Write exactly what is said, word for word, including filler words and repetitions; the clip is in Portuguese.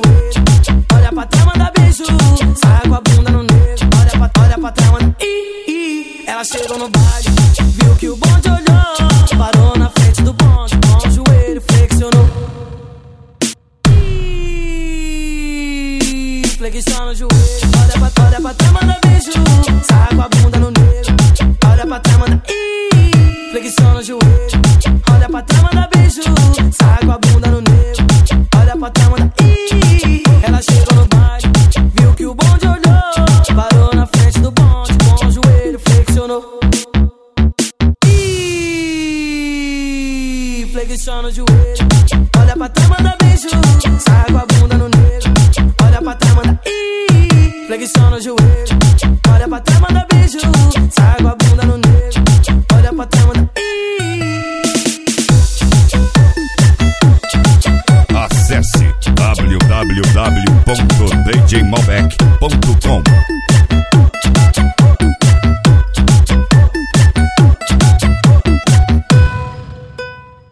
joelho. Olha pra trás, manda beijo. Sai com a bunda no nego. Olha pra, olha pra trás, manda. Ih, ih. Ela chegou no baile, viu que o bonde olhou. Parou na frente do bonde, com o joelho flexionou. Ih, flexiona o joelho. Olha pra, olha pra trás, manda beijo. Sai com a bunda no nego. Olha pra trás, manda. Ih, flexiona o joelho. Olha pra trás, manda beijo. Sai com a bunda no nego. Olha pra trás, manda.